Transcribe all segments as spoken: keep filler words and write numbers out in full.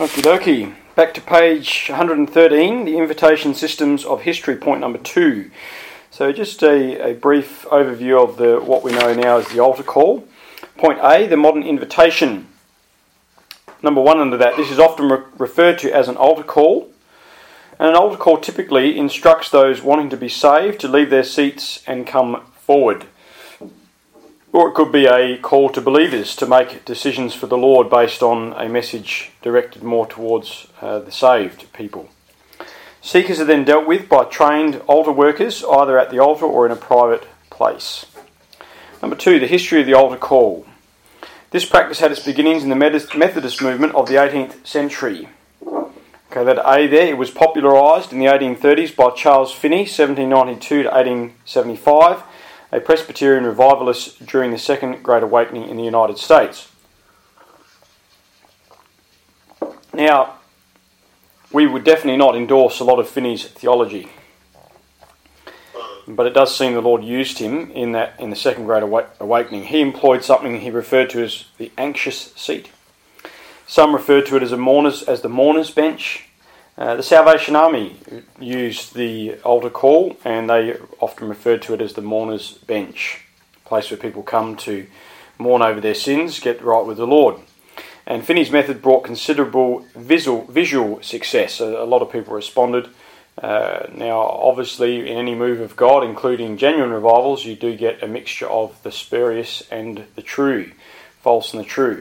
Okie dokie. Back to page one hundred thirteen, the invitation systems of history, point number two. So just a, a brief overview of the what we know now as the altar call. Point A, the modern invitation. Number one under that, this is often re- referred to as an altar call. And an altar call typically instructs those wanting to be saved to leave their seats and come forward. Or it could be a call to believers to make decisions for the Lord based on a message directed more towards uh, the saved people. Seekers are then dealt with by trained altar workers, either at the altar or in a private place. Number two, the history of the altar call. This practice had its beginnings in the Methodist movement of the eighteenth century. Okay, that A there, it was popularised in the eighteen thirties by Charles Finney, seventeen ninety-two to eighteen seventy-five, a Presbyterian revivalist during the Second Great Awakening in the United States. Now, we would definitely not endorse a lot of Finney's theology, but it does seem the Lord used him in that in the Second Great Awakening. He employed something he referred to as the anxious seat. Some referred to it as a mourner's as the mourner's bench. Uh, the Salvation Army used the altar call, and they often referred to it as the mourner's bench, a place where people come to mourn over their sins, get right with the Lord. And Finney's method brought considerable visual, visual success. A, a lot of people responded. Uh, now, obviously, in any move of God, including genuine revivals, you do get a mixture of the spurious and the true, false and the true.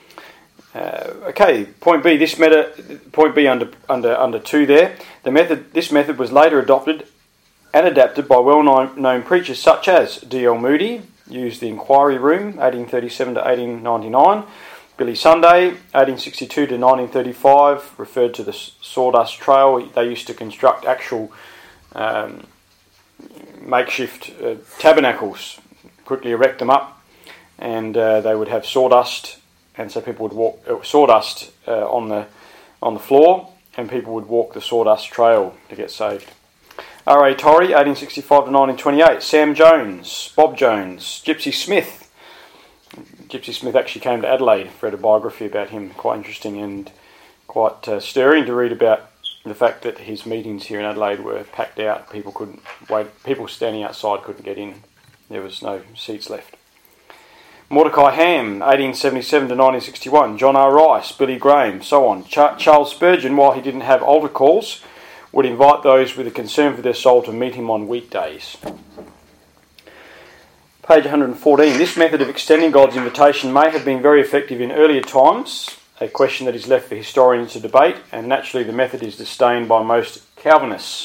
Uh, okay, point B. This method, point B under under under two there. The method. This method was later adopted and adapted by well-known preachers such as D L Moody, used the Inquiry Room, eighteen thirty-seven to eighteen ninety-nine. Billy Sunday, eighteen sixty-two to nineteen thirty-five, referred to the Sawdust Trail. They used to construct actual um, makeshift uh, tabernacles, quickly erect them up, and uh, they would have sawdust. And so people would walk uh, sawdust uh, on the on the floor, and people would walk the sawdust trail to get saved. R A Torrey, eighteen sixty-five to nineteen twenty-eight. Sam Jones, Bob Jones, Gypsy Smith. Gypsy Smith actually came to Adelaide. I've read a biography about him, quite interesting and quite uh, stirring to read about the fact that his meetings here in Adelaide were packed out. People couldn't wait. People standing outside couldn't get in. There was no seats left. Mordecai Ham, eighteen seventy-seven to nineteen sixty-one, John R. Rice, Billy Graham, so on. Ch- Charles Spurgeon, while he didn't have altar calls, would invite those with a concern for their soul to meet him on weekdays. Page one hundred fourteen. This method of extending God's invitation may have been very effective in earlier times, a question that is left for historians to debate, and naturally the method is disdained by most Calvinists.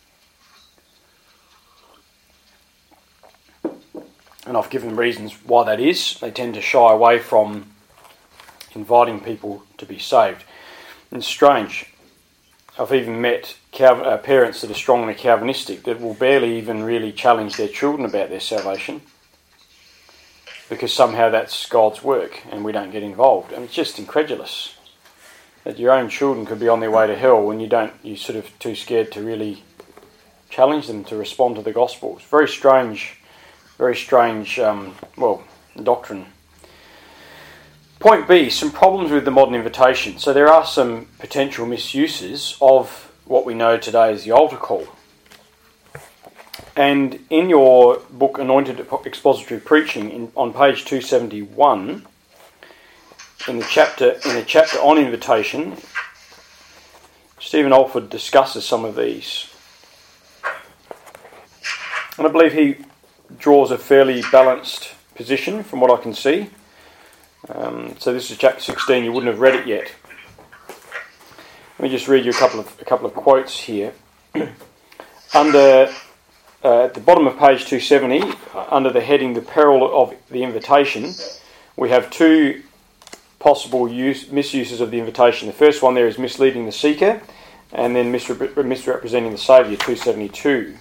And I've given reasons why that is. They tend to shy away from inviting people to be saved. And it's strange. I've even met Calvin, uh, parents that are strongly Calvinistic that will barely even really challenge their children about their salvation, because somehow that's God's work and we don't get involved. And it's just incredulous that your own children could be on their way to hell when you don't, you're sort of too scared to really challenge them to respond to the gospel. It's very strange. Very strange, um, well, doctrine. Point B, some problems with the modern invitation. So there are some potential misuses of what we know today as the altar call. And in your book, Anointed Expository Preaching, in, on page two seventy-one, in the chapter in the chapter on invitation, Stephen Alford discusses some of these. And I believe he draws a fairly balanced position from what I can see. Um, so this is chapter sixteen. You wouldn't have read it yet. Let me just read you a couple of a couple of quotes here. Under uh, at the bottom of page two seventy, uh, under the heading "The Peril of the Invitation," we have two possible use, misuses of the invitation. The first one there is misleading the seeker, and then misrep- misrepresenting the Saviour. two seventy-two.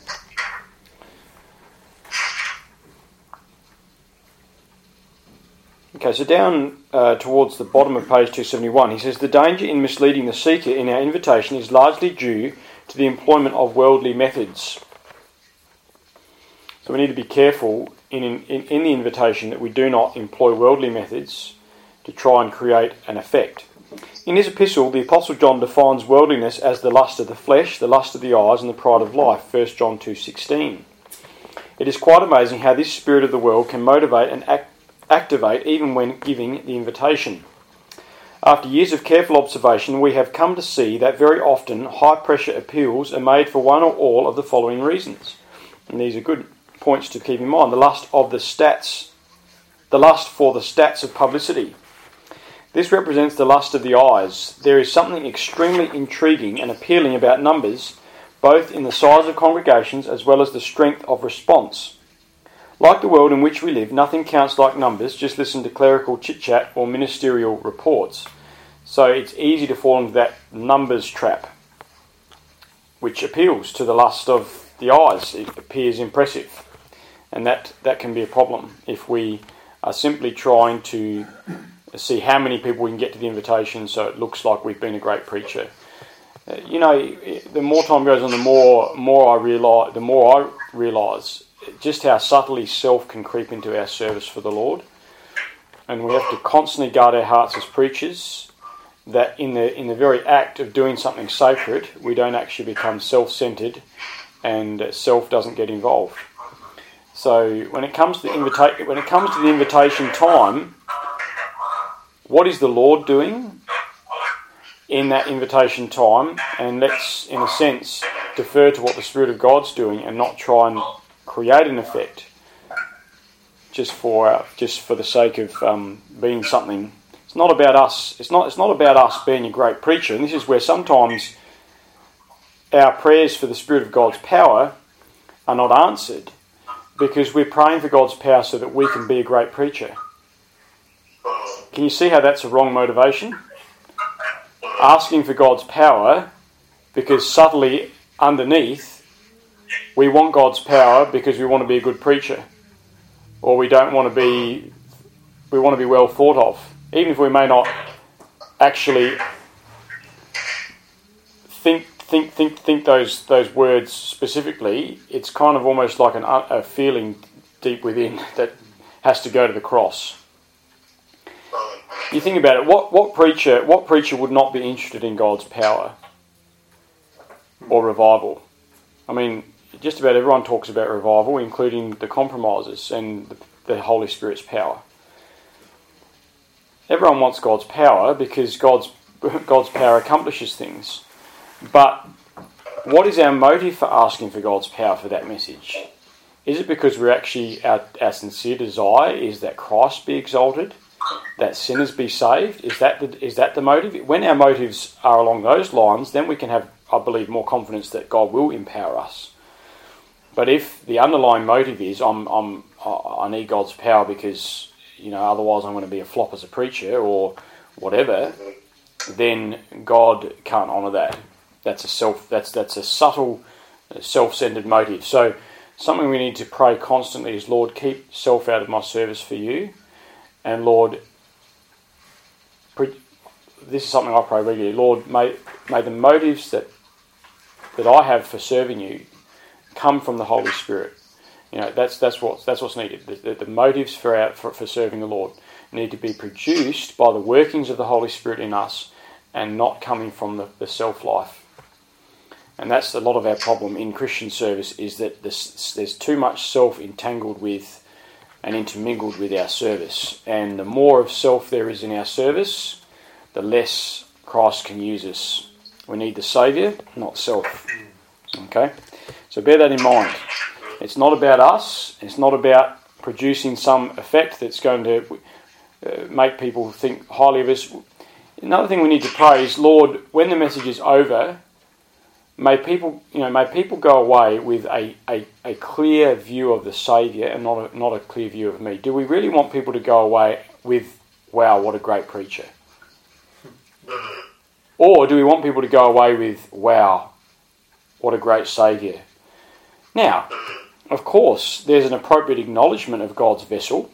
Okay, so down uh, towards the bottom of page two seventy-one, he says, the danger in misleading the seeker in our invitation is largely due to the employment of worldly methods. So we need to be careful in, in, in the invitation that we do not employ worldly methods to try and create an effect. In his epistle, the Apostle John defines worldliness as the lust of the flesh, the lust of the eyes, and the pride of life, First John two sixteen. It is quite amazing how this spirit of the world can motivate and act, activate even when giving the invitation. After years of careful observation, we have come to see that very often high-pressure appeals are made for one or all of the following reasons. And these are good points to keep in mind. The lust of the stats, the lust for the stats of publicity. This represents the lust of the eyes. There is something extremely intriguing and appealing about numbers, both in the size of congregations as well as the strength of response. Like the world in which we live, nothing counts like numbers. Just listen to clerical chit-chat or ministerial reports. So it's easy to fall into that numbers trap, which appeals to the lust of the eyes. It appears impressive. And that, that can be a problem if we are simply trying to see how many people we can get to the invitation so it looks like we've been a great preacher. Uh, you know, the more time goes on, the more more I realise, the more I realise just how subtly self can creep into our service for the Lord. And we have to constantly guard our hearts as preachers, that in the in the very act of doing something sacred, we don't actually become self-centred and self doesn't get involved. So when it comes to the invita- when it comes to the invitation time, what is the Lord doing in that invitation time? And let's, in a sense, defer to what the Spirit of God's doing and not try and create an effect just for uh, just for the sake of um, being something. It's not about us. It's not. It's not about us being a great preacher. And this is where sometimes our prayers for the Spirit of God's power are not answered because we're praying for God's power so that we can be a great preacher. Can you see how that's a wrong motivation? Asking for God's power because subtly underneath we want God's power because we want to be a good preacher, or we don't want to be we want to be well thought of, even if we may not actually think think think think those those words specifically. It's kind of almost like an, a feeling deep within that has to go to the cross. You think about it, what, what preacher what preacher would not be interested in God's power or revival? I mean, just about everyone talks about revival, including the compromisers and the, the Holy Spirit's power. Everyone wants God's power because God's God's power accomplishes things. But what is our motive for asking for God's power for that message? Is it because we're actually, our, our sincere desire is that Christ be exalted, that sinners be saved? Is that the, is that the motive? When our motives are along those lines, then we can have, I believe, more confidence that God will empower us. But if the underlying motive is I'm I'm I need God's power because, you know, otherwise I'm going to be a flop as a preacher or whatever, then God can't honour that. That's a self. That's that's a subtle, self-centered motive. So something we need to pray constantly is, Lord, keep self out of my service for you. And Lord, this is something I pray regularly. Lord, may, may the motives that that I have for serving you come from the Holy Spirit. You know, that's that's what that's what's needed. The, the, the motives for, our, for for serving the Lord need to be produced by the workings of the Holy Spirit in us, and not coming from the, the self life. And that's a lot of our problem in Christian service, is that this, there's too much self entangled with and intermingled with our service. And the more of self there is in our service, the less Christ can use us. We need the Saviour, not self. Okay? So bear that in mind. It's not about us. It's not about producing some effect that's going to uh, make people think highly of us. Another thing we need to pray is, Lord, when the message is over, may people, you know, may people go away with a, a, a clear view of the Saviour and not a, not a clear view of me. Do we really want people to go away with, wow, what a great preacher? Or do we want people to go away with, wow, what a great Saviour? Now, of course, there's an appropriate acknowledgement of God's vessel.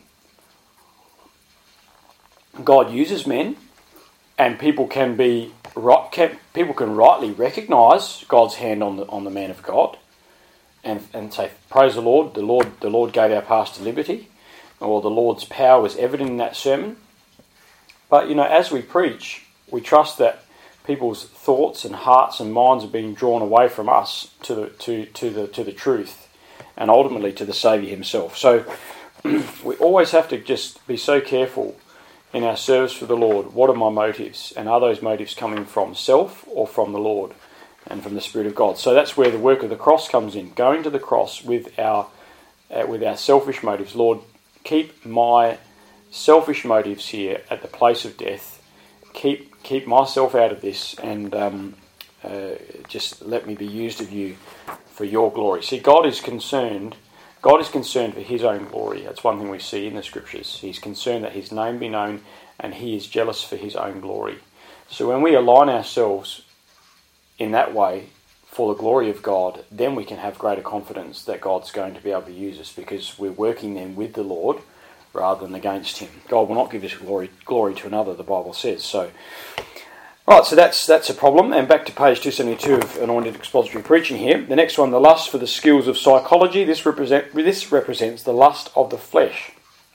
God uses men, and people can be right, can, people can rightly recognise God's hand on the on the man of God, and and say, praise the Lord. The Lord the Lord gave our pastor liberty, or the Lord's power was evident in that sermon. But you know, as we preach, we trust that people's thoughts and hearts and minds are being drawn away from us to the to, to the to the truth, and ultimately to the Saviour himself. So we always have to just be so careful in our service for the Lord. What are my motives? And are those motives coming from self or from the Lord and from the Spirit of God? So that's where the work of the cross comes in. Going to the cross with our uh, with our selfish motives. Lord, keep my selfish motives here at the place of death. Keep keep myself out of this, and um, uh, just let me be used of you for your glory. See, God is concerned. God is concerned for his own glory. That's one thing we see in the scriptures. He's concerned that his name be known, and he is jealous for his own glory. So when we align ourselves in that way for the glory of God, then we can have greater confidence that God's going to be able to use us, because we're working then with the Lord rather than against him. God will not give his glory glory to another, the Bible says. So, right, so that's that's a problem. And back to page two seventy-two of Anointed Expository Preaching here. The next one, the lust for the skills of psychology. This represent this represents the lust of the flesh.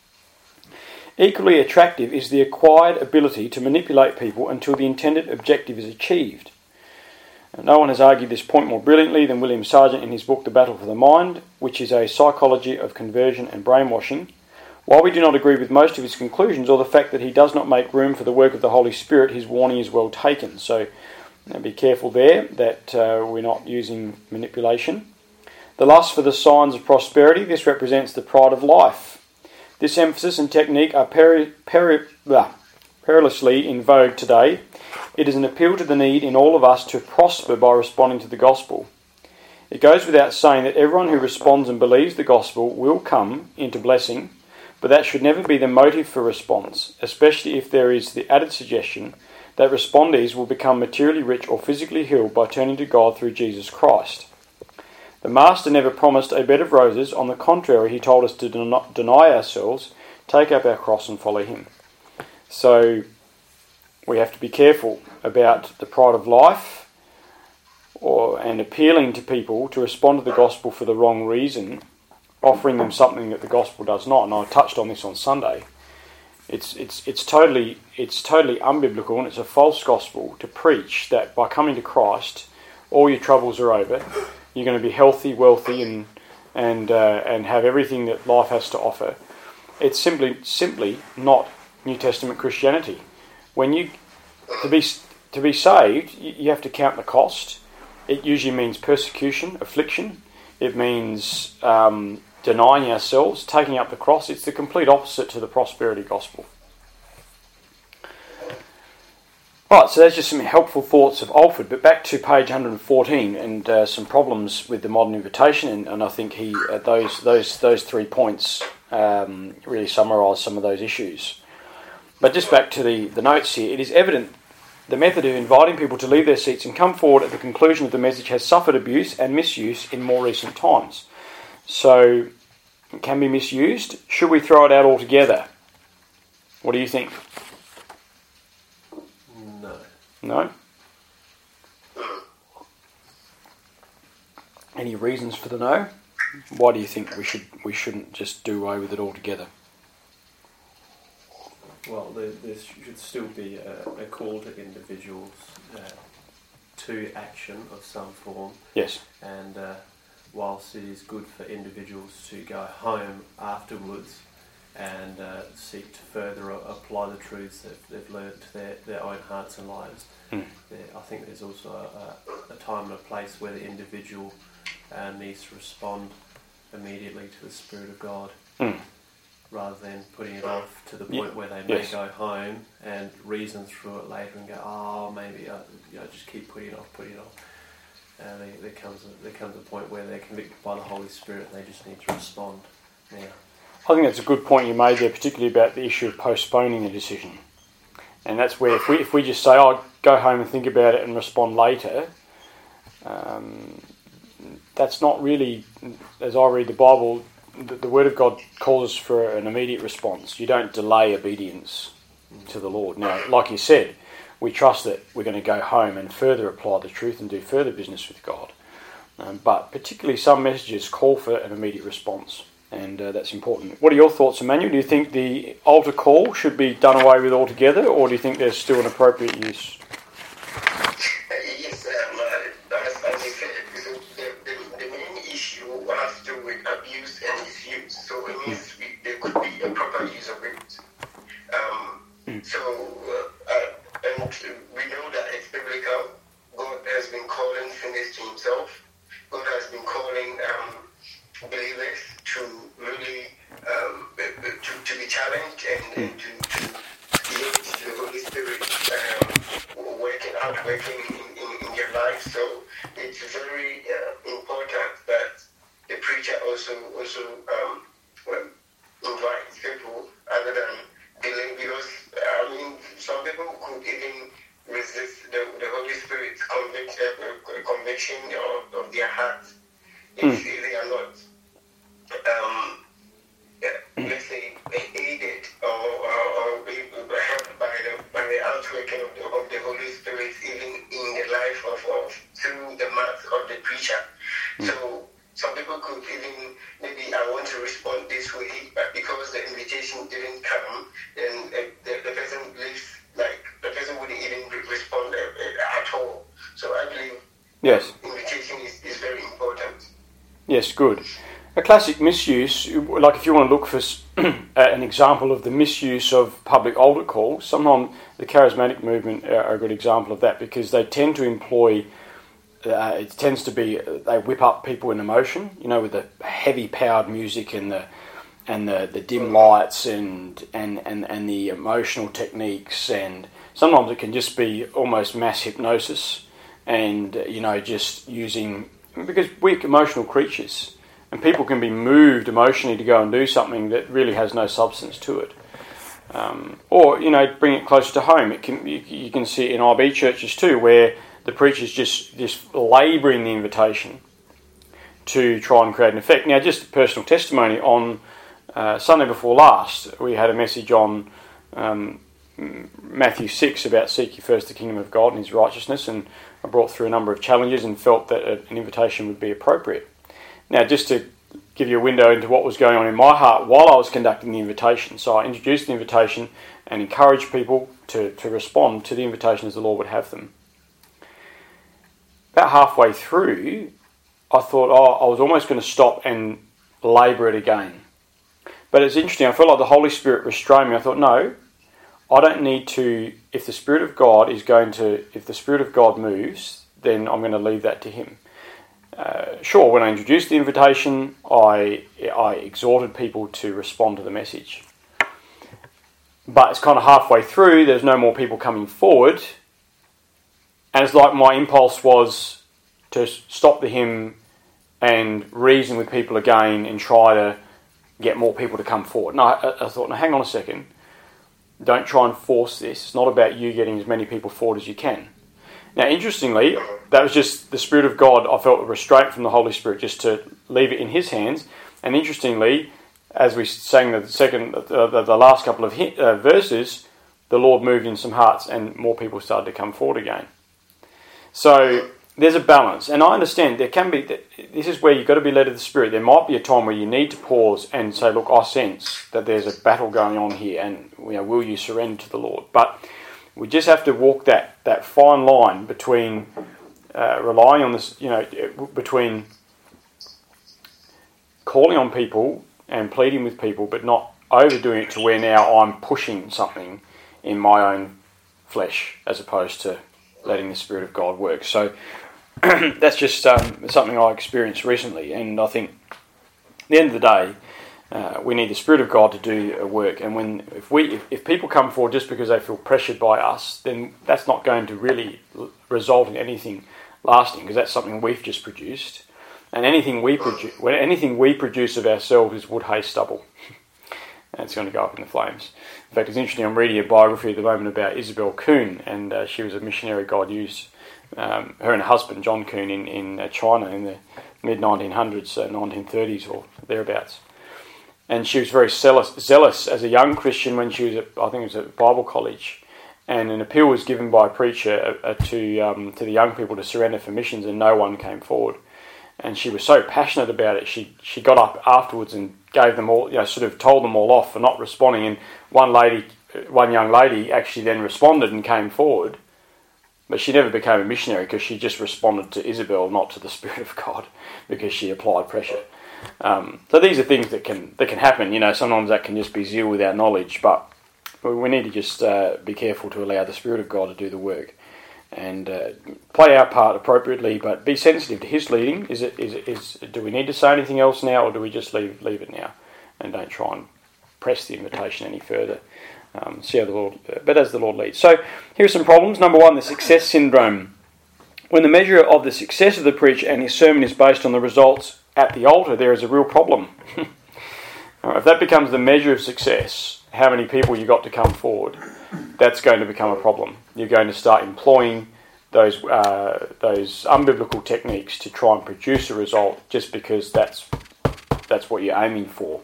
Equally attractive is the acquired ability to manipulate people until the intended objective is achieved. No one has argued this point more brilliantly than William Sargent in his book The Battle for the Mind, which is a psychology of conversion and brainwashing. While we do not agree with most of his conclusions, or the fact that he does not make room for the work of the Holy Spirit, his warning is well taken. So uh, be careful there that uh, we're not using manipulation. The lust for the signs of prosperity. This represents the pride of life. This emphasis and technique are peri- peri- blah, perilously in vogue today. It is an appeal to the need in all of us to prosper by responding to the gospel. It goes without saying that everyone who responds and believes the gospel will come into blessing, but that should never be the motive for response, especially if there is the added suggestion that respondees will become materially rich or physically healed by turning to God through Jesus Christ. The Master never promised a bed of roses. On the contrary, he told us to den- deny ourselves, take up our cross and follow him. So we have to be careful about the pride of life or and appealing to people to respond to the gospel for the wrong reason, offering them something that the gospel does not. And I touched on this on Sunday. It's it's it's totally it's totally unbiblical, and it's a false gospel to preach that by coming to Christ, all your troubles are over. You're going to be healthy, wealthy, and and uh, and have everything that life has to offer. It's simply simply not New Testament Christianity. When you to be to be saved, you have to count the cost. It usually means persecution, affliction. It means um, denying ourselves, taking up the cross. It's the complete opposite to the prosperity gospel. Right, so there's just some helpful thoughts of Alford, but back to page one fourteen and uh, some problems with the modern invitation, and, and I think he uh, those those those three points um, really summarise some of those issues. But just back to the, the notes here, it is evident the method of inviting people to leave their seats and come forward at the conclusion of the message has suffered abuse and misuse in more recent times. So, it can be misused. Should we throw it out altogether? What do you think? No. No? Any reasons for the no? Why do you think we should we shouldn't just do away with it altogether? Well, there, there should still be a, a call to individuals uh, to action of some form. Yes. And uh, whilst it is good for individuals to go home afterwards and uh, seek to further a- apply the truths that they've learned to their, their own hearts and lives, Mm. there, I think there's also a, a time and a place where the individual uh, needs to respond immediately to the Spirit of God. Mm. Rather than putting it off to the point Yeah. where they may Yes. go home and reason through it later and go, oh, maybe I you know, just keep putting it off, putting it off. And there, there comes a, there comes a point where they're convicted by the Holy Spirit and they just need to respond now. I think that's a good point you made there, particularly about the issue of postponing a decision. And that's where if we if we just say, oh, go home and think about it and respond later, um, that's not really, as I read the Bible, the, the Word of God calls us for an immediate response. You don't delay obedience to the Lord. Now, like you said, we trust that we're going to go home and further apply the truth and do further business with God. Um, but particularly some messages call for an immediate response. and uh, that's important. What are your thoughts, Emmanuel? Do you think the altar call should be done away with altogether, or do you think there's still an appropriate use? Yes, um, uh, as, as you said, so the, the, the main issue has to do with abuse and misuse. So it means we, there could be a proper use of it. Um, mm. So, uh, uh, and we know that it's biblical. God has been calling sinners to himself. God has been calling um, believers to really um, to, to be challenged and, and to, to yield to the Holy Spirit um, working out, working in, in, in your life. So it's very uh, important that the preacher also also um, well, invites people other than dealing, because I mean some people could even resist the, the Holy Spirit's convict, uh, conviction of, of their heart if, mm. if they are not, um, yeah, let's say, aided or, or, or helped by the by the outworking of the, of the Holy Spirit, even in the life of, of through the mouth of the preacher. Mm. So some people could even, maybe I want to respond this way, but because the invitation didn't come, then uh, the, the person lives like the person wouldn't even respond uh, at all. So I believe yes, invitation is, is very important. Yes, good. A classic misuse, like if you want to look for an example of the misuse of public altar calls, sometimes the charismatic movement are a good example of that, because they tend to employ, uh, it tends to be, they whip up people in emotion, you know, with the heavy powered music and the and the, the dim lights and, and, and, and the emotional techniques, and sometimes it can just be almost mass hypnosis and, you know, just using, because we're emotional creatures and people can be moved emotionally to go and do something that really has no substance to it. Um, or, you know, bring it closer to home. It can you, you can see it in I B churches too, where the preacher's just, just labouring the invitation to try and create an effect. Now, just a personal testimony, on Uh, Sunday before last, we had a message on um, Matthew six about seek ye first the kingdom of God and his righteousness, and I brought through a number of challenges and felt that a, an invitation would be appropriate. Now, just to give you a window into what was going on in my heart while I was conducting the invitation, so I introduced the invitation and encouraged people to, to respond to the invitation as the Lord would have them. About halfway through, I thought, oh, I was almost going to stop and labour it again. But it's interesting, I felt like the Holy Spirit restrained me. I thought, no, I don't need to, if the Spirit of God is going to, if the Spirit of God moves, then I'm going to leave that to him. Uh, sure, when I introduced the invitation, I I exhorted people to respond to the message. But it's kind of halfway through, there's no more people coming forward, and it's like my impulse was to stop the hymn and reason with people again and try to get more people to come forward. No, I, I thought, now hang on a second. Don't try and force this. It's not about you getting as many people forward as you can. Now, interestingly, that was just the Spirit of God. I felt a restraint from the Holy Spirit just to leave it in his hands. And interestingly, as we sang the second, uh, the, the last couple of hit, uh, verses, the Lord moved in some hearts and more people started to come forward again. So there's a balance, and I understand there can be, this is where you've got to be led of the Spirit. There might be a time where you need to pause and say, look, I sense that there's a battle going on here, and you know, will you surrender to the Lord? But we just have to walk that, that fine line between uh, relying on this, you know, between calling on people and pleading with people, but not overdoing it to where now I'm pushing something in my own flesh as opposed to letting the Spirit of God work. So that's just um, something I experienced recently, and I think at the end of the day, uh, we need the Spirit of God to do a work. And when if we if, if people come forward just because they feel pressured by us, then that's not going to really result in anything lasting, because that's something we've just produced. And anything we produce, when anything we produce of ourselves is wood, hay, stubble. And it's going to go up in the flames. In fact, it's interesting, I'm reading a biography at the moment about Isabel Kuhn, and uh, she was a missionary God used, um, her and her husband, John Kuhn, in, in uh, China in the mid nineteen hundreds, uh, nineteen thirties or thereabouts. And she was very zealous, zealous as a young Christian when she was at, I think it was at Bible college. And an appeal was given by a preacher uh, to um, to the young people to surrender for missions, and no one came forward. And she was so passionate about it, she she got up afterwards and gave them all, you know, sort of told them all off for not responding. And one lady, one young lady actually then responded and came forward, but she never became a missionary because she just responded to Isabel, not to the Spirit of God, because she applied pressure. Um, so these are things that can that can happen. You know, sometimes that can just be zeal without knowledge, but we need to just uh, be careful to allow the Spirit of God to do the work. And uh, play our part appropriately, but be sensitive to His leading. Is it? Is it? Is? Do we need to say anything else now, or do we just leave leave it now, and don't try and press the invitation any further? Um, see how the Lord, uh, but as the Lord leads. So here are some problems. Number one, the success syndrome. When the measure of the success of the preacher and his sermon is based on the results at the altar, there is a real problem. All right, if that becomes the measure of success, how many people you got to come forward, that's going to become a problem. You're going to start employing those uh, those unbiblical techniques to try and produce a result just because that's that's what you're aiming for.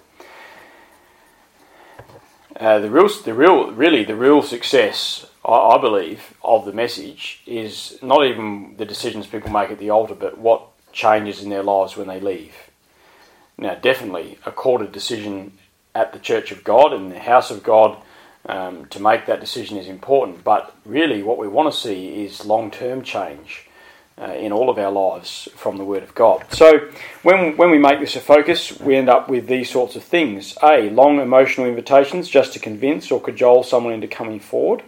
Uh, the real, the real, really, the real success, I, I believe, of the message is not even the decisions people make at the altar, but what changes in their lives when they leave. Now, definitely, a courted decision at the Church of God and the house of God um, to make that decision is important. But really, what we want to see is long-term change uh, in all of our lives from the Word of God. So, when when we make this a focus, we end up with these sorts of things: A, long emotional invitations just to convince or cajole someone into coming forward.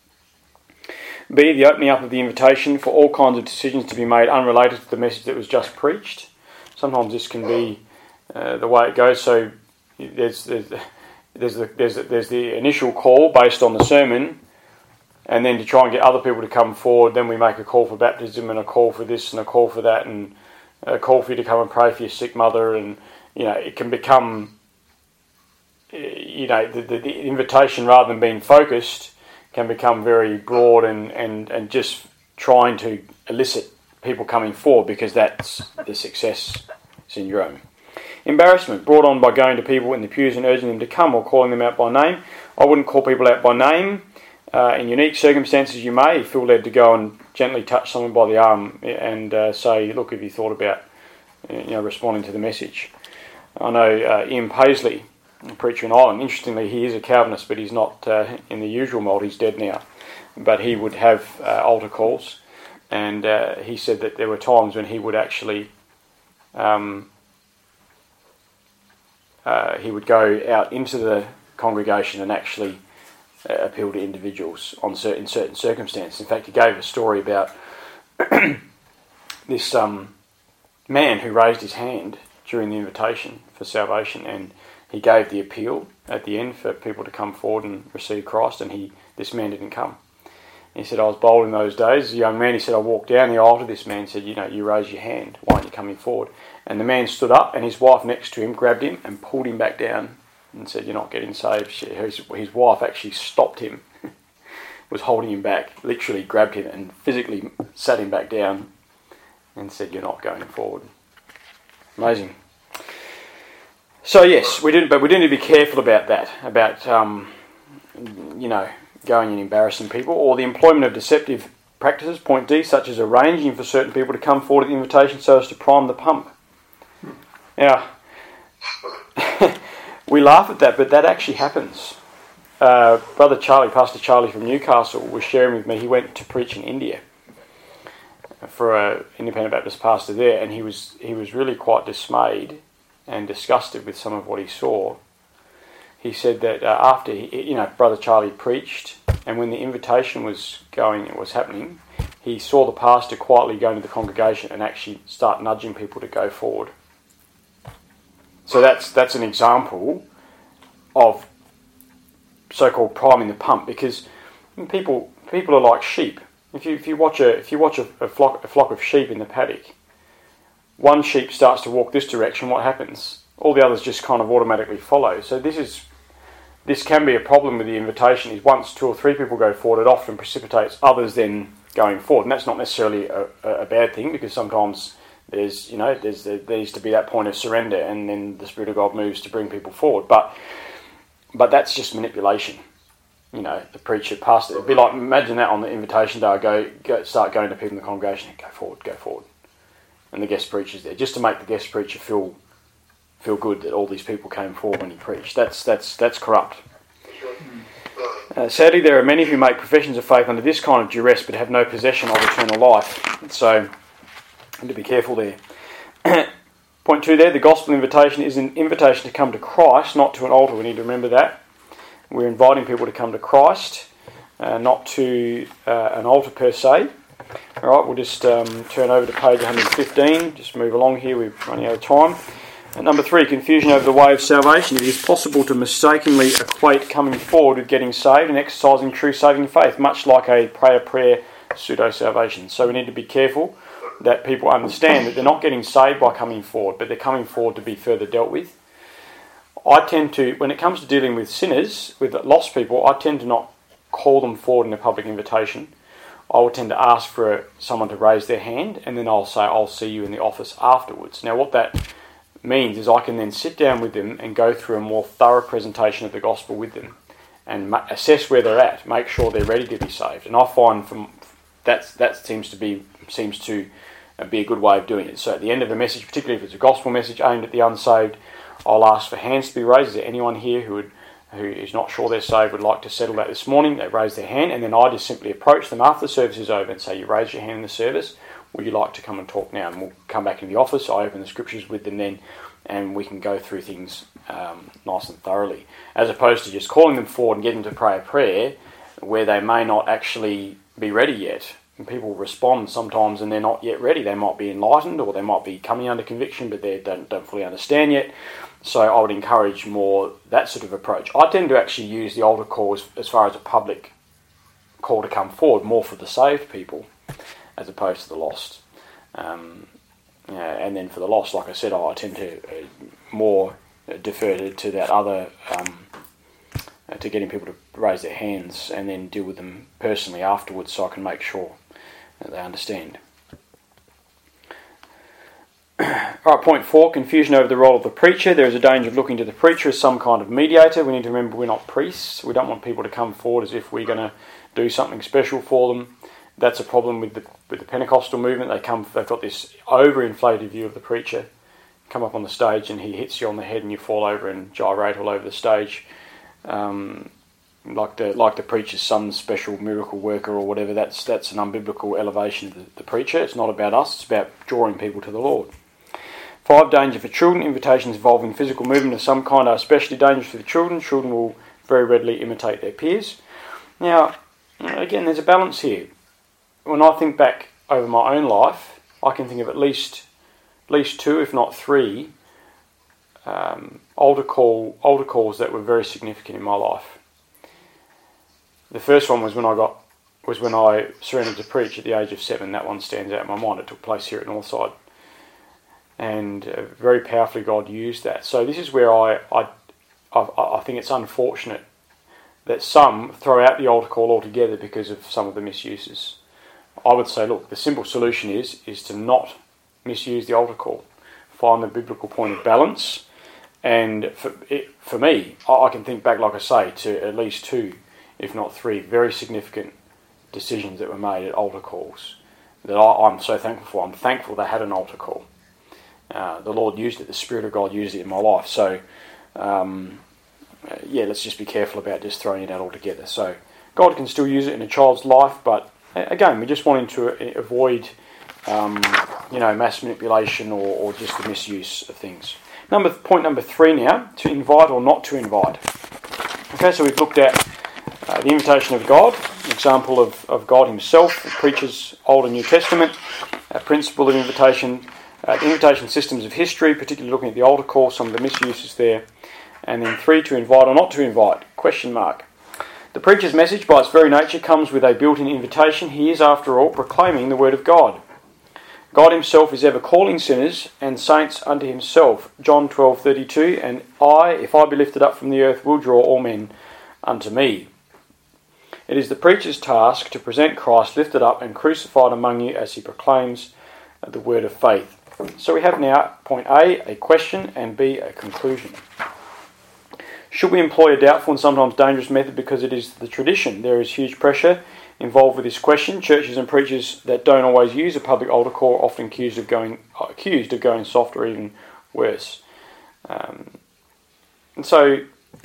B, the opening up of the invitation for all kinds of decisions to be made unrelated to the message that was just preached. Sometimes this can be uh, the way it goes. So there's there's there's the, there's, the, there's the initial call based on the sermon, and then to try and get other people to come forward, then we make a call for baptism and a call for this and a call for that and a call for you to come and pray for your sick mother, and you know it can become, you know, the, the, the invitation rather than being focused can become very broad and, and, and just trying to elicit people coming forward because that's the success syndrome. Embarrassment, brought on by going to people in the pews and urging them to come or calling them out by name. I wouldn't call people out by name. Uh, in unique circumstances you may feel led to go and gently touch someone by the arm and uh, say, look, have you thought about you know, responding to the message? I know uh, Ian Paisley, a preacher in Ireland, interestingly, he is a Calvinist, but he's not uh, in the usual mould. He's dead now. But he would have uh, altar calls, and uh, he said that there were times when he would actually um, uh, he would go out into the congregation and actually uh, appeal to individuals on certain, in certain circumstances. In fact, he gave a story about this um, man who raised his hand during the invitation for salvation, and he gave the appeal at the end for people to come forward and receive Christ, and he this man didn't come. He said, I was bold in those days. The young man, he said, I walked down the aisle to this man and said, you know, you raise your hand. Why aren't you coming forward? And the man stood up, and his wife next to him grabbed him and pulled him back down and said, you're not getting saved. His, his wife actually stopped him, was holding him back, literally grabbed him and physically sat him back down and said, you're not going forward. Amazing. So yes, we did, but we do need to be careful about that, about um, you know, going and embarrassing people, or the employment of deceptive practices. Point D, such as arranging for certain people to come forward at the invitation so as to prime the pump. Now, we laugh at that, but that actually happens. Uh, Brother Charlie, Pastor Charlie from Newcastle, was sharing with me. He went to preach in India for an independent Baptist pastor there, and he was he was really quite dismayed and disgusted with some of what he saw. He said that uh, after he, you know, Brother Charlie preached, and when the invitation was going, it was happening, he saw the pastor quietly go into the congregation and actually start nudging people to go forward. So that's that's an example of so-called priming the pump, because people people are like sheep. If you if you watch a if you watch a, a flock a flock of sheep in the paddock, one sheep starts to walk this direction, what happens? All the others just kind of automatically follow. So this is this can be a problem with the invitation. Is once two or three people go forward, it often precipitates others then going forward, and that's not necessarily a, a bad thing, because sometimes there's you know there's there needs to be that point of surrender, and then the Spirit of God moves to bring people forward. But but that's just manipulation. You know, the preacher, pastor. It'd be like, imagine that on the invitation day. I go, go start going to people in the congregation and go forward, go forward. and the guest preacher's there, just to make the guest preacher feel feel good that all these people came forward when he preached. That's that's that's corrupt. Uh, sadly, there are many who make professions of faith under this kind of duress but have no possession of eternal life. So, need to be careful there. Point two there, the gospel invitation is an invitation to come to Christ, not to an altar. We need to remember that. We're inviting people to come to Christ, uh, not to uh, an altar per se. All right, we'll just um, turn over to page one fifteen. Just move along here. We're running out of time. And number three, confusion over the way of salvation. It is possible to mistakenly equate coming forward with getting saved and exercising true saving faith, much like a prayer prayer pseudo-salvation. So we need to be careful that people understand that they're not getting saved by coming forward, but they're coming forward to be further dealt with. I tend to, when it comes to dealing with sinners, with lost people, I tend to not call them forward in a public invitation. I will tend to ask for someone to raise their hand, and then I'll say, I'll see you in the office afterwards. Now what that means is I can then sit down with them and go through a more thorough presentation of the gospel with them and ma- assess where they're at, make sure they're ready to be saved. And I find from that's, that seems to be seems to be a good way of doing it. So at the end of the message, particularly if it's a gospel message aimed at the unsaved, I'll ask for hands to be raised. Is there anyone here who would who is not sure they're saved, would like to settle that this morning? They raise their hand, and then I just simply approach them after the service is over and say, you raised your hand in the service, would you like to come and talk now? And we'll come back into the office, I open the scriptures with them then, and we can go through things um, nice and thoroughly, as opposed to just calling them forward and getting them to pray a prayer where they may not actually be ready yet. And people respond sometimes and they're not yet ready. They might be enlightened, or they might be coming under conviction, but they don't, don't fully understand yet. So I would encourage more that sort of approach. I tend to actually use the altar call as, as far as a public call to come forward, more for the saved people as opposed to the lost. Um, uh, and then for the lost, like I said, I tend to uh, more defer to, to that other, um, uh, to getting people to raise their hands and then deal with them personally afterwards, so I can make sure that they understand. All right, point four, confusion over the role of the preacher. There is a danger of looking to the preacher as some kind of mediator. We need to remember we're not priests. We don't want people to come forward as if we're going to do something special for them. That's a problem with the with the Pentecostal movement. They come, they've got this overinflated view of the preacher. Come up on the stage and he hits you on the head and you fall over and gyrate all over the stage, um, like the like the preacher's some special miracle worker or whatever. That's that's an unbiblical elevation of the, the preacher. It's not about us. It's about drawing people to the Lord. Five, danger for children. Invitations involving physical movement of some kind are especially dangerous for the children. Children will very readily imitate their peers. Now, again, there's a balance here. When I think back over my own life, I can think of at least at least two, if not three, um, altar call altar calls that were very significant in my life. The first one was when I got was when I surrendered to preach at the age of seven. That one stands out in my mind. It took place here at Northside. And uh, very powerfully God used that. So this is where I, I I I think it's unfortunate that some throw out the altar call altogether because of some of the misuses. I would say, look, the simple solution is is to not misuse the altar call. Find the biblical point of balance. And for it, for me, I, I can think back, like I say, to at least two, if not three, very significant decisions that were made at altar calls that I, I'm so thankful for. I'm thankful they had an altar call. Uh, the Lord used it, the Spirit of God used it in my life. So, um, uh, yeah, let's just be careful about just throwing it out altogether. So, God can still use it in a child's life, but uh, again, we just want him to avoid, um, you know, mass manipulation or, or just the misuse of things. Number point number three now: to invite or not to invite. Okay, so we've looked at uh, the invitation of God, an example of, of God Himself, the preacher's Old and New Testament, a principle of invitation. Uh, the invitation systems of history, particularly looking at the altar call, some of the misuses there. And then three, to invite or not to invite, question mark. The preacher's message, by its very nature, comes with a built-in invitation. He is, after all, proclaiming the word of God. God himself is ever calling sinners and saints unto himself. John twelve thirty-two, and I, if I be lifted up from the earth, will draw all men unto me. It is the preacher's task to present Christ lifted up and crucified among you as he proclaims the word of faith. So we have now point A, a question, and B, a conclusion. Should we employ a doubtful and sometimes dangerous method because it is the tradition? There is huge pressure involved with this question. Churches and preachers that don't always use a public altar call are often accused of going accused of going soft or even worse. Um, and so,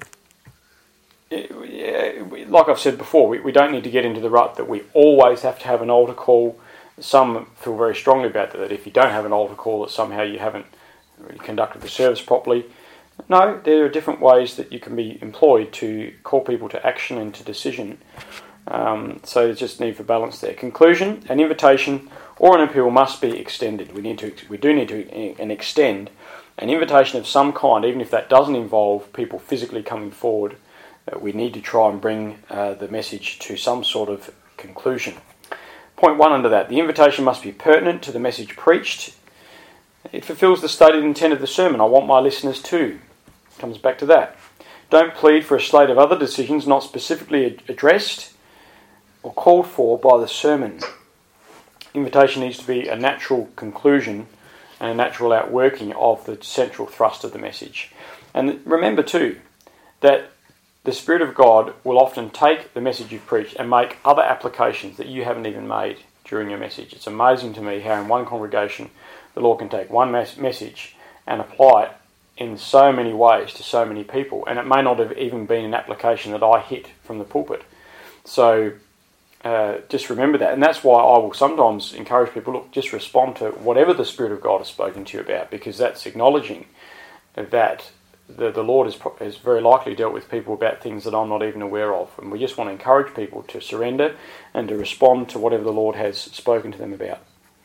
it, like I've said before, we, we don't need to get into the rut that we always have to have an altar call. Some feel very strongly about that, that if you don't have an altar call, that somehow you haven't really conducted the service properly. No, there are different ways that you can be employed to call people to action and to decision. Um, so there's just need for balance there. Conclusion: an invitation or an appeal must be extended. We need to, we do need to and extend an invitation of some kind, even if that doesn't involve people physically coming forward. Uh, we need to try and bring uh, the message to some sort of conclusion. Point one under that: the invitation must be pertinent to the message preached. It fulfills the stated intent of the sermon. I want my listeners to. Comes back to that. Don't plead for a slate of other decisions not specifically addressed or called for by the sermon. Invitation needs to be a natural conclusion and a natural outworking of the central thrust of the message. And remember too, that the Spirit of God will often take the message you've preached and make other applications that you haven't even made during your message. It's amazing to me how in one congregation the Lord can take one mes- message and apply it in so many ways to so many people, and it may not have even been an application that I hit from the pulpit. So uh, just remember that, and that's why I will sometimes encourage people, look, just respond to whatever the Spirit of God has spoken to you about, because that's acknowledging that the, the Lord has, has very likely dealt with people about things that I'm not even aware of, and we just want to encourage people to surrender and to respond to whatever the Lord has spoken to them about.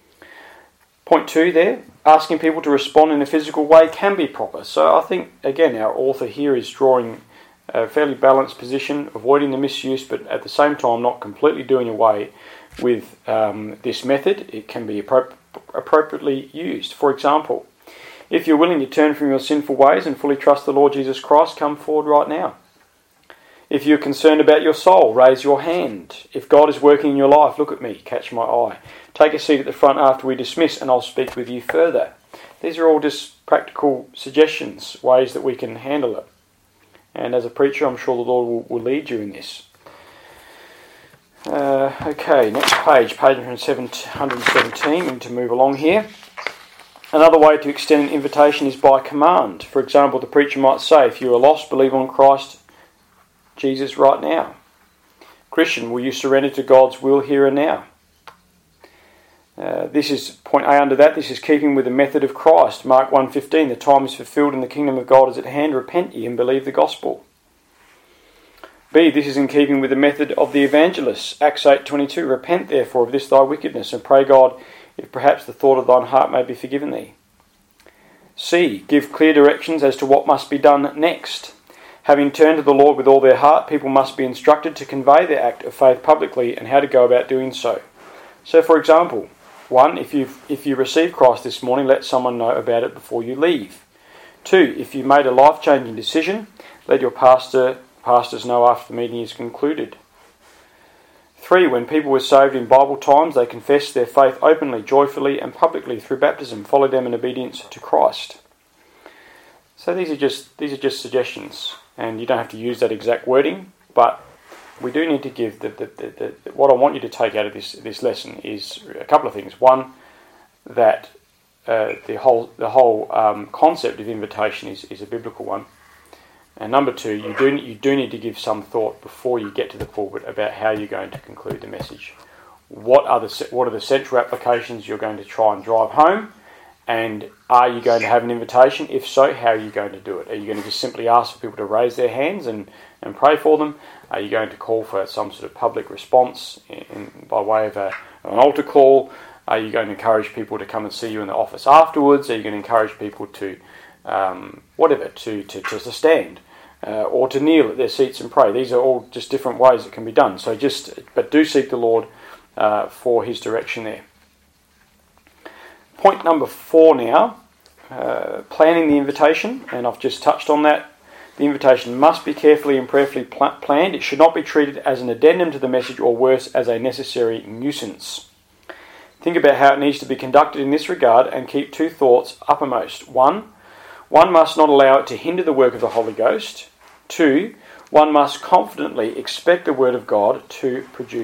Point two there, asking people to respond in a physical way can be proper. So I think, again, our author here is drawing a fairly balanced position, avoiding the misuse, but at the same time not completely doing away with um, this method. It can be appro- appropriately used. For example, if you're willing to turn from your sinful ways and fully trust the Lord Jesus Christ, come forward right now. If you're concerned about your soul, raise your hand. If God is working in your life, look at me, catch my eye. Take a seat at the front after we dismiss and I'll speak with you further. These are all just practical suggestions, ways that we can handle it. And as a preacher, I'm sure the Lord will, will lead you in this. Uh, okay, next page, page one hundred seventeen. We need to move along here. Another way to extend an invitation is by command. For example, the preacher might say, if you are lost, believe on Christ Jesus right now. Christian, will you surrender to God's will here and now? Uh, this is point A under that. This is keeping with the method of Christ. Mark one fifteen, the time is fulfilled and the kingdom of God is at hand. Repent ye and believe the gospel. B, this is in keeping with the method of the evangelists. Acts eight twenty-two, repent therefore of this thy wickedness and pray God if perhaps the thought of thine heart may be forgiven thee. C, give clear directions as to what must be done next. Having turned to the Lord with all their heart, people must be instructed to convey their act of faith publicly and how to go about doing so. So, for example, one, if you if you received Christ this morning, let someone know about it before you leave. Two, if you made a life-changing decision, let your pastor pastors know after the meeting is concluded. Three, when people were saved in Bible times, they confessed their faith openly, joyfully, and publicly through baptism. Follow them in obedience to Christ. So these are just these are just suggestions, and you don't have to use that exact wording, but we do need to give the, the, the, the what I want you to take out of this this lesson is a couple of things. One, that uh, the whole the whole um, concept of invitation is, is a biblical one, and number two, you do you do need to give some thought before you get to the pulpit about how you're going to conclude the message. What are the what are the central applications you're going to try and drive home? And are you going to have an invitation? If so, how are you going to do it? Are you going to just simply ask for people to raise their hands and, and pray for them? Are you going to call for some sort of public response in, by way of a, an altar call? Are you going to encourage people to come and see you in the office afterwards? Are you going to encourage people to, um, whatever, to, to, to stand uh, or to kneel at their seats and pray? These are all just different ways it can be done. So just, but do seek the Lord uh, for His direction there. Point number four now, uh, planning the invitation, and I've just touched on that. The invitation must be carefully and prayerfully pl- planned. It should not be treated as an addendum to the message or worse, as a necessary nuisance. Think about how it needs to be conducted in this regard and keep two thoughts uppermost. One, one must not allow it to hinder the work of the Holy Ghost. Two, one must confidently expect the Word of God to produce fruit.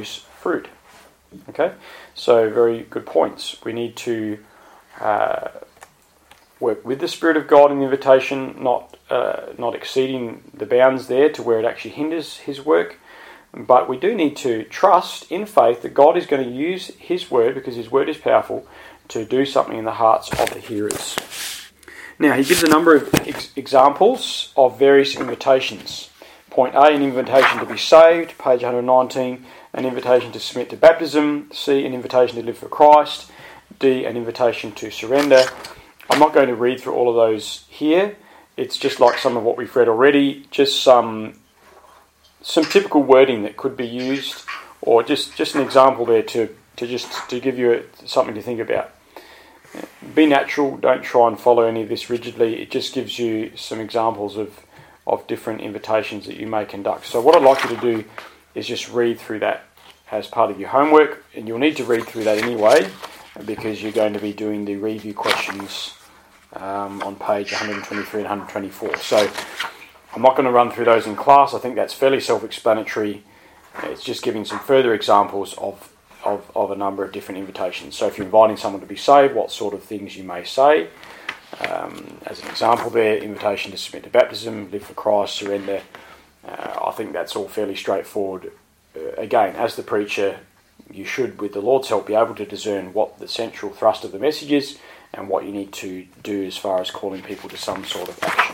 fruit. Okay, so very good points. We need to uh, work with the Spirit of God in the invitation, not uh, not exceeding the bounds there to where it actually hinders His work. But we do need to trust in faith that God is going to use His word, because His word is powerful, to do something in the hearts of the hearers. Now, he gives a number of ex- examples of various invitations. Point A, an invitation to be saved. Page one hundred nineteen, an invitation to submit to baptism. C, an invitation to live for Christ. D, an invitation to surrender. I'm not going to read through all of those here. It's just like some of what we've read already, just some some typical wording that could be used, or just, just an example there to, to just to give you a, something to think about. Be natural, don't try and follow any of this rigidly. It just gives you some examples of, of different invitations that you may conduct. So what I'd like you to do is just read through that as part of your homework, and you'll need to read through that anyway, because you're going to be doing the review questions um, on page one hundred twenty-three and one hundred twenty-four. So I'm not going to run through those in class. I think that's fairly self-explanatory. It's just giving some further examples of, of, of a number of different invitations. So if you're inviting someone to be saved, what sort of things you may say. Um, as an example there, invitation to submit to baptism, live for Christ, surrender. Uh, I think that's all fairly straightforward. Uh, again, as the preacher, you should, with the Lord's help, be able to discern what the central thrust of the message is and what you need to do as far as calling people to some sort of action.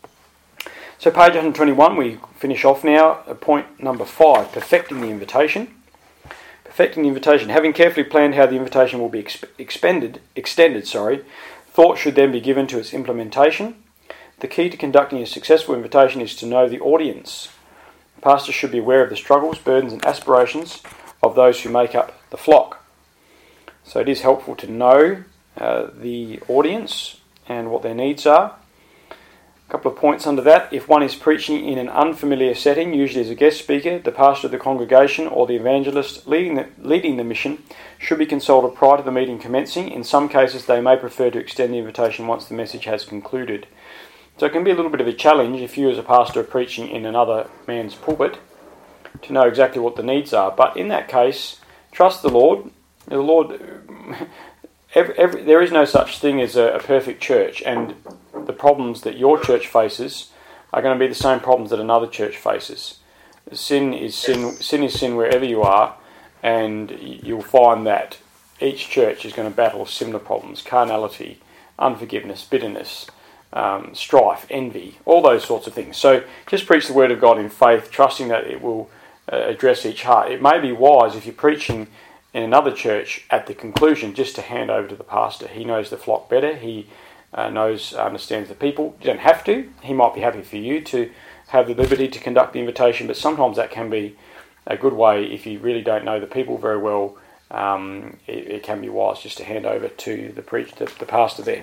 So page one hundred twenty-one, we finish off now. Point number five, perfecting the invitation. Perfecting the invitation. Having carefully planned how the invitation will be exp- expended, extended, sorry, thought should then be given to its implementation. The key to conducting a successful invitation is to know the audience. The pastor should be aware of the struggles, burdens and aspirations of those who make up the flock. So it is helpful to know uh, the audience and what their needs are. A couple of points under that. If one is preaching in an unfamiliar setting, usually as a guest speaker, the pastor of the congregation or the evangelist leading the, leading the mission should be consulted prior to the meeting commencing. In some cases, they may prefer to extend the invitation once the message has concluded. So it can be a little bit of a challenge if you as a pastor are preaching in another man's pulpit to know exactly what the needs are. But in that case, trust the Lord. The Lord, every, every, there is no such thing as a, a perfect church, and the problems that your church faces are going to be the same problems that another church faces. Sin is sin. Sin is sin wherever you are, and you'll find that each church is going to battle similar problems: carnality, unforgiveness, bitterness, um, strife, envy, all those sorts of things. So just preach the word of God in faith, trusting that it will uh, address each heart. It may be wise if you're preaching in another church at the conclusion just to hand over to the pastor. He knows the flock better. He Uh, knows, understands the people. You don't have to. He might be happy for you to have the liberty to conduct the invitation, but sometimes that can be a good way if you really don't know the people very well. Um, it, it can be wise just to hand over to the preach, the, the pastor there.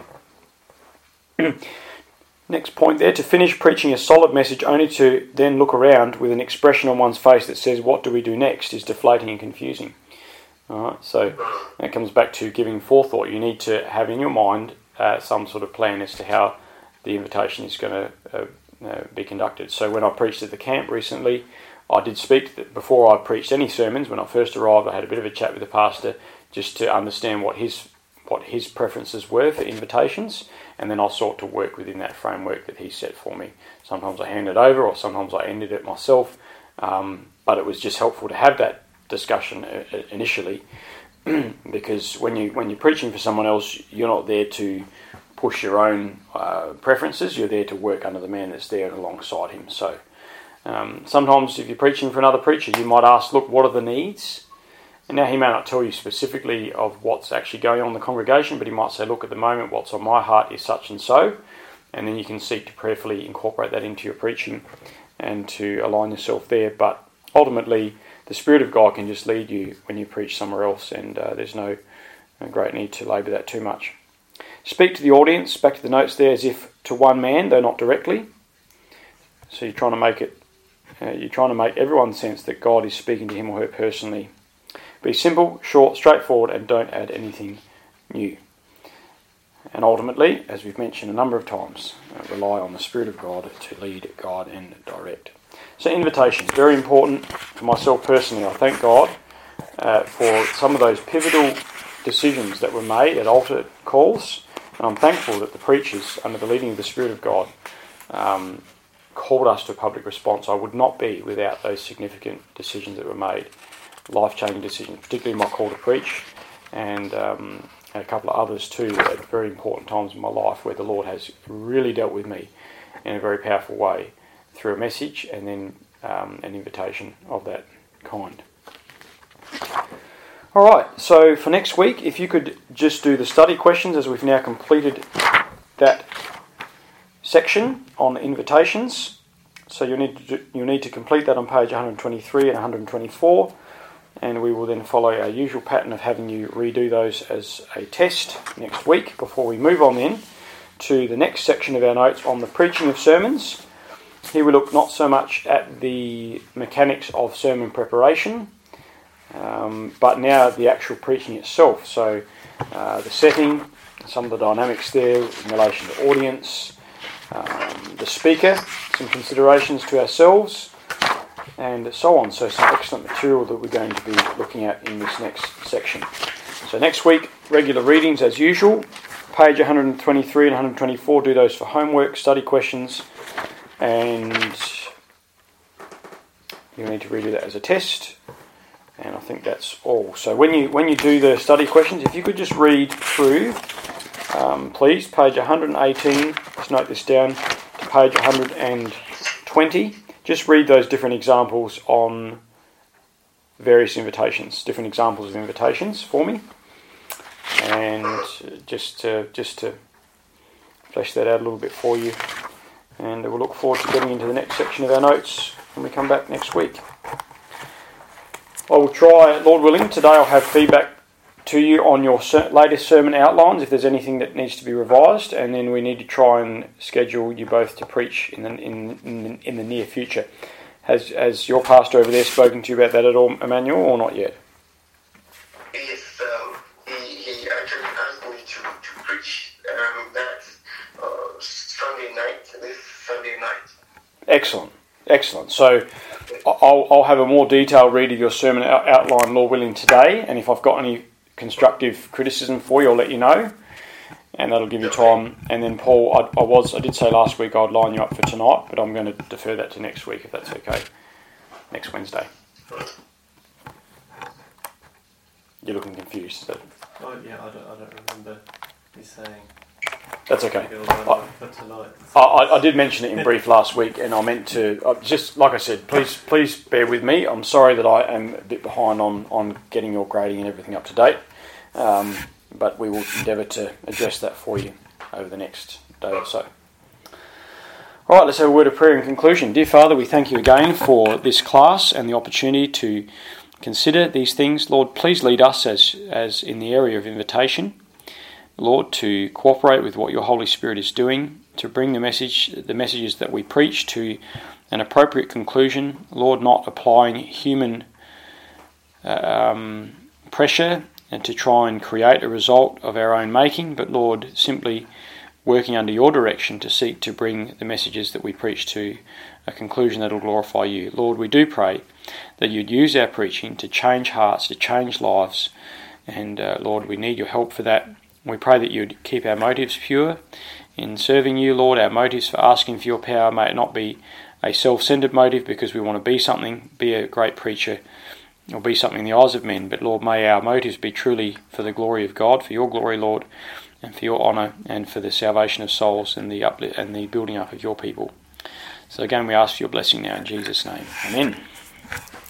Next point there, to finish preaching a solid message only to then look around with an expression on one's face that says, "What do we do next?" is deflating and confusing. All right, so that comes back to giving forethought. You need to have in your mind Uh, some sort of plan as to how the invitation is going to uh, uh, be conducted. So when I preached at the camp recently, I did speak to the, before I preached any sermons. When I first arrived, I had a bit of a chat with the pastor just to understand what his what his preferences were for invitations, and then I sought to work within that framework that he set for me. Sometimes I handed over, or sometimes I ended it myself, um, but it was just helpful to have that discussion initially. Because when you when you're preaching for someone else, you're not there to push your own uh, preferences. You're there to work under the man that's there alongside him. So um, sometimes, if you're preaching for another preacher, you might ask, "Look, what are the needs?" And now he may not tell you specifically of what's actually going on in the congregation, but he might say, "Look, at the moment, what's on my heart is such and so," and then you can seek to prayerfully incorporate that into your preaching and to align yourself there. But ultimately, the Spirit of God can just lead you when you preach somewhere else, and uh, there's no, no great need to labour that too much. Speak to the audience, back to the notes there, as if to one man, though not directly. So you're trying to make it, uh, you're trying to make everyone sense that God is speaking to him or her personally. Be simple, short, straightforward, and don't add anything new. And ultimately, as we've mentioned a number of times, uh, rely on the Spirit of God to lead, guide, and direct. So invitations, very important for myself personally. I thank God uh, for some of those pivotal decisions that were made at altar calls. And I'm thankful that the preachers, under the leading of the Spirit of God, um, called us to a public response. I would not be without those significant decisions that were made, life-changing decisions, particularly my call to preach, and, um, and a couple of others too at very important times in my life where the Lord has really dealt with me in a very powerful way through a message and then um, an invitation of that kind. All right, so for next week, if you could just do the study questions as we've now completed that section on invitations. So you need to do, you need to complete that on page one twenty-three and one twenty-four, and we will then follow our usual pattern of having you redo those as a test next week before we move on then to the next section of our notes on the preaching of sermons. Here we look not so much at the mechanics of sermon preparation, um, but now at the actual preaching itself. So uh, the setting, some of the dynamics there in relation to audience, um, the speaker, some considerations to ourselves, and so on. So some excellent material that we're going to be looking at in this next section. So next week, regular readings as usual. Page one twenty-three and one twenty-four, do those for homework, study questions, and you need to redo that as a test. And I think that's all. So when you when you do the study questions, if you could just read through, um, please, page one eighteen, let's note this down, to page one twenty. Just read those different examples on various invitations, different examples of invitations for me. And just to, just to flesh that out a little bit for you. And we'll look forward to getting into the next section of our notes when we come back next week. I will try, Lord willing, today I'll have feedback to you on your ser- latest sermon outlines, if there's anything that needs to be revised, and then we need to try and schedule you both to preach in the, in, in, in the near future. Has, has your pastor over there spoken to you about that at all, Emmanuel, or not yet? Yes, um, he, he actually asked me to, to preach um, that uh, Sunday night, this Sunday night. Excellent, excellent. So I'll, I'll have a more detailed read of your sermon out, outline, Lord willing, today, and if I've got any constructive criticism for you, I'll let you know, and that'll give you time. And then Paul, I, I was, I did say last week I'd line you up for tonight, but I'm going to defer that to next week if that's okay. Next Wednesday. You're looking confused. So. Oh yeah, I don't, I don't remember you saying. That's okay. I, for tonight. I, I did mention it in brief last week, and I meant to uh, just like I said. Please, please bear with me. I'm sorry that I am a bit behind on, on getting your grading and everything up to date, um, but we will endeavour to address that for you over the next day or so. All right, let's have a word of prayer in conclusion. Dear Father, we thank you again for this class and the opportunity to consider these things. Lord, please lead us as as in the area of invitation. Lord, to cooperate with what your Holy Spirit is doing, to bring the message, the messages that we preach to an appropriate conclusion. Lord, not applying human um, pressure and to try and create a result of our own making, but Lord, simply working under your direction to seek to bring the messages that we preach to a conclusion that will glorify you. Lord, we do pray that you'd use our preaching to change hearts, to change lives, and uh, Lord, we need your help for that. We pray that you'd keep our motives pure in serving you, Lord. Our motives for asking for your power may it not be a self-centered motive because we want to be something, be a great preacher, or be something in the eyes of men. But Lord, may our motives be truly for the glory of God, for your glory, Lord, and for your honour, and for the salvation of souls and the uplift and the building up of your people. So again, we ask for your blessing now in Jesus' name. Amen.